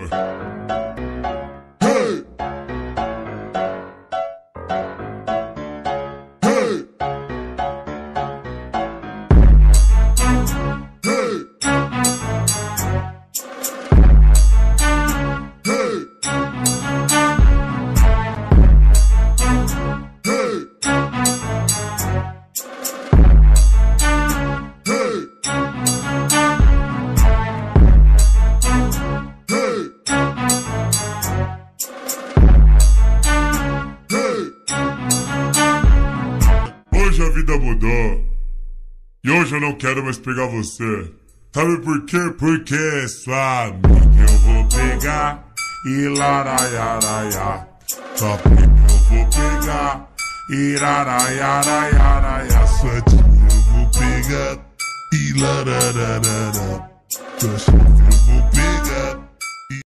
Hey! Hey! Hoje a vida mudou e hoje eu não quero mais pegar você. Sabe por quê? Porque sua amiga eu vou pegar e laraiaraiá. Só porque eu vou pegar e laraiaraiaraiá. Sua tia eu vou pegar e larararará. Sua chefe eu vou pegar